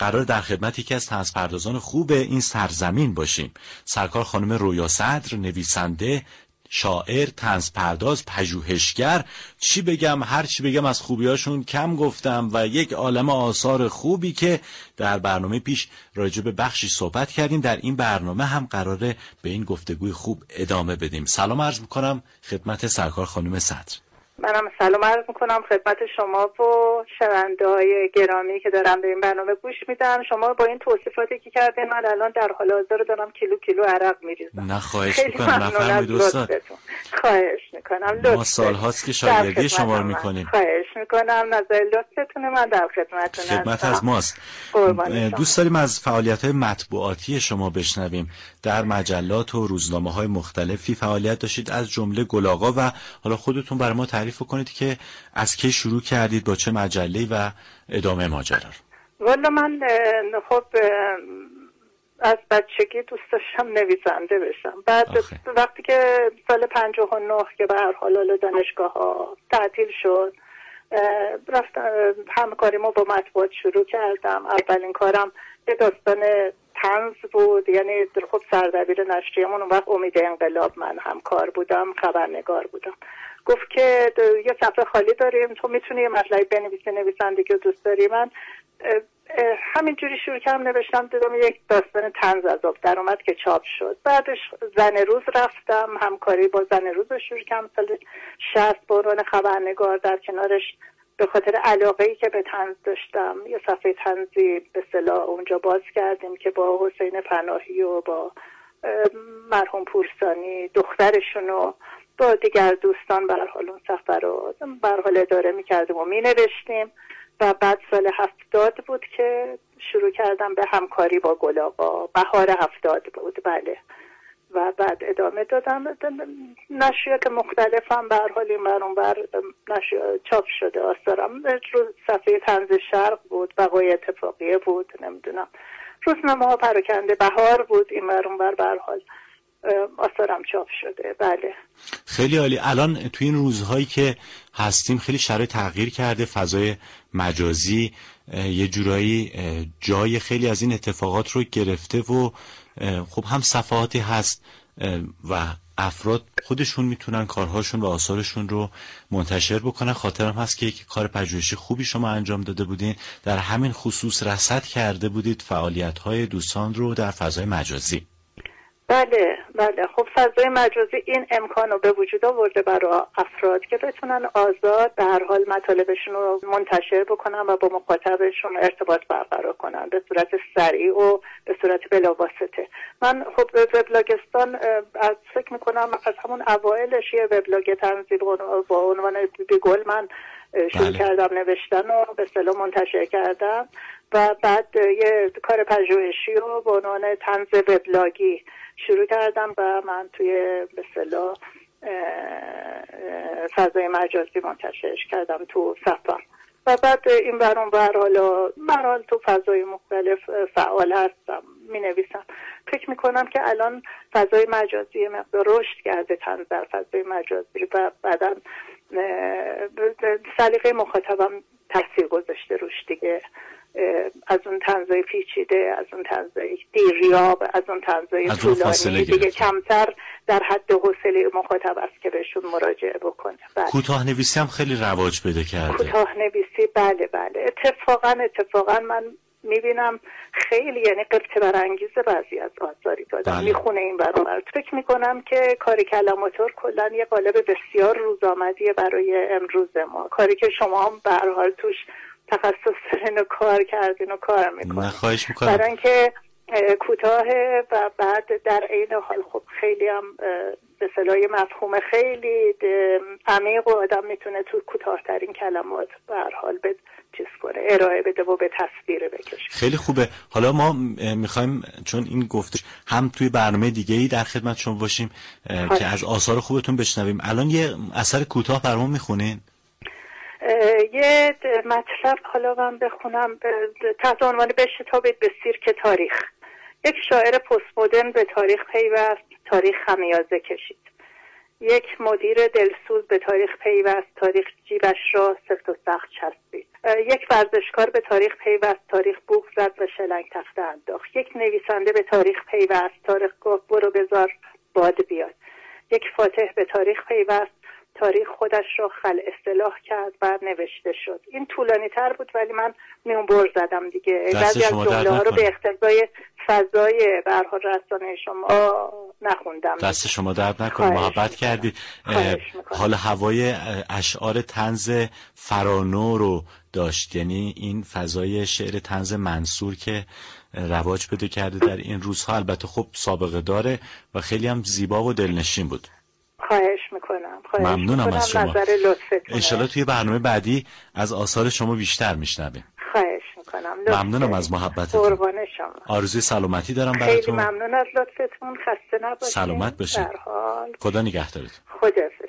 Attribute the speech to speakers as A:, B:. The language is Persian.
A: قرار در خدمت یکی از طنزپردازان خوب این سرزمین باشیم. سرکار خانم رویا صدر، نویسنده، شاعر، طنزپرداز، پژوهشگر. چی بگم، هر چی بگم از خوبیاشون کم گفتم و یک عالمه آثار خوبی که در برنامه پیش راجع به بخشی صحبت کردیم. در این برنامه هم قراره به این گفتگوی خوب ادامه بدیم. سلام عرض میکنم خدمت سرکار خانم صدر.
B: منم سلام عرض میکنم خدمت شما و شنونده‌های گرامی که دارم به این برنامه گوش میدن. شما با این توصیفاتی که کردین من الان در حال حاضر دارم کیلو عرق میریزم.
A: نه خواهش میکنم، نفرمایید استاد.
B: خواهش میکنم.
A: ما سالهاست که شاگردی شما رو میکنیم.
B: خواهش میکنم، نظر لطفتون من در خدمتتون هستم.
A: خدمت از ماست. دوست داریم از فعالیت‌های مطبوعاتی شما بشنویم. در مجلات و روزنامه‌های مختلفی فعالیت داشتید، از جمله گل آقا، و حالا خودتون برای ما تعریف کنید که از کی شروع کردید، با چه مجله‌ای و ادامه ماجرا.
B: والا من خب از بچگی دوست داشتم نویسنده بشم. بعد وقتی که سال 59 که به هر حال دانشگاه‌ها تعطیل شد، رفتم همکاریمو با مطبوعات شروع کردم. اولین کارم یه داستان طنز بود، یعنی خب سردبیر نشریه‌مون اون وقت امید انقلاب، من همکار بودم، خبرنگار بودم. گفت که یه صفحه خالی داریم، تو میتونی یه مطلبی بنویسی، نویسندگی رو دوست داری. من همینجوری شروع کردم نوشتم، دیدم یک داستان طنز از آب در اومد که چاپ شد. بعدش زن روز رفتم، همکاری با زن روز رو شروع کردم سال 60 به عنوان خبرنگار. در کنارش به خاطر علاقه‌ای که به طنز داشتم یه صفحه طنزی به اصطلاح اونجا باز کردیم که با حسین پناهی و با مرحوم پورسانی دخترشون و با دیگر دوستان به هر حال اون صفحه رو به هر حال اداره می‌کردیم و می‌نوشتیم. و بعد سال 70 بود که شروع کردم به همکاری با گل آقا. بهار 70 بود، بله. و بعد ادامه دادم. نشریات مختلفم به هر حال این ور اون ور چاپ شده آثارم. رو صفحه طنز شرق بود، بقای اتفاقیه بود، نمیدونم روزنامه‌ها پراکنده بهار بود، این ور اون ور به هر حال آثارم چاپ شده، بله.
A: خیلی عالی. الان تو این روزهایی که هستیم خیلی شرایط تغییر کرده، فضای مجازی یه جورایی جای خیلی از این اتفاقات رو گرفته و خب هم صفحاتی هست و افراد خودشون میتونن کارهاشون و آثارشون رو منتشر بکنن. خاطرم هست که یک کار پژوهشی خوبی شما انجام داده بودین، در همین خصوص رصد کرده بودید فعالیت‌های دوستان رو در فضای مجازی.
B: بله. خب فضای مجازی این امکان رو به وجود آورده برای افراد که بتونن آزاد به هر حال مطالبشون رو منتشر بکنن و با مخاطبشون ارتباط برقرار کنن به صورت سریع و به صورت بلاواسطه. من خب وبلاگستان از فکر میکنم از همون اوایلش یه وبلاگ طنزی با عنوان بی گل من شروع کردم نوشتن و به اصطلاح منتشر کردم و بعد یه کار پژوهشی رو با عنوان طنز وبلاگی شروع کردم و من توی به اصطلاح فضای مجازی منتشرش کردم تو صفحه. و بعد این برون حالا تو فضای مختلف فعال هستم، می نویسم. فکر می کنم که الان فضای مجازی مقدار رشد کرده طنز در فضای مجازی و بعدا سلیقه مخاطبم تاثیر گذاشته روش دیگه. از اون طنزای پیچیده، از اون طنزای دیریاب، از اون طنزای طولانی دیگه کمتر در حد حوصله مخاطب است که بهشون مراجعه بکنه. بله.
A: کوتاه نویسی هم خیلی رواج پیدا کرده.
B: کوتاه نویسی بله. اتفاقا من میبینم خیلی یعنی قبطه برانگیزه بعضی از آثاری که آدم میخونه این برابر. فکر میکنم که کار کلماتور کلا یه قالب بسیار روزآمدیه برای امروز ما. کاری که شما هم به هر حال توش تخصص دارین و کار کردین و کار میکنین.
A: خواهش میکنم.
B: برای اینکه کوتاه و بعد در عین حال خب خیلی هم به اصطلاح مفهوم خیلی عمیق و آدم میتونه تو کوتاه‌ترین کلمات به هر حال چیز کنه، ارائه بده و به تصویر بکشه.
A: خیلی خوبه. حالا ما میخوایم چون این گفتش هم توی برنامه دیگه‌ای در خدمت شما باشیم که از آثار خوبتون بشنویم. الان یه اثر کوتاه برامون میخونین؟
B: یه مطلب حالا من بخونم تحت عنوان بشتابید به سیرک تاریخ. یک شاعر پست مدرن به تاریخ پیوست، تاریخ خمیازه کشید. یک مدیر دلسوز به تاریخ پیوست، تاریخ جیبش را سفت و سخت چسبید. یک ورزشکار به تاریخ پیوست، تاریخ بوق زد و شلنگ تخته انداخت. یک نویسنده به تاریخ پیوست، تاریخ گفت برو بذار باد بیاد. یک فاتح به تاریخ پیوست، تاریخ خودش را خلع اصطلاح کرد و نوشته شد. این طولانی تر بود ولی من میون زدم دیگه. بعضی از جمله ها رو به اقتضای فضای به هر حال رسانه شما نخوندم.
A: دست شما درد نکنه، محبت کردید. حال هوای اشعار طنز فرانو رو داشت، یعنی این فضای شعر طنز منصور که رواج پیدا کرده در این روزها. البته خب سابقه داره و خیلی هم زیبا و دلنشین بود.
B: خواهش میکنم.
A: ممنونم از شما.
B: نظر لطفتونه.
A: انشالله توی برنامه بعدی از آثار شما بیشتر میشنویم.
B: خواهش میکنم.
A: ممنونم از محبتتون.
B: قربان شما.
A: آرزوی سلامتی دارم
B: خیلی
A: براتون.
B: خیلی ممنون از لطفتون. خسته نباشید.
A: سلامت باشید. خدا نگهدارتون.
B: خداحافظ.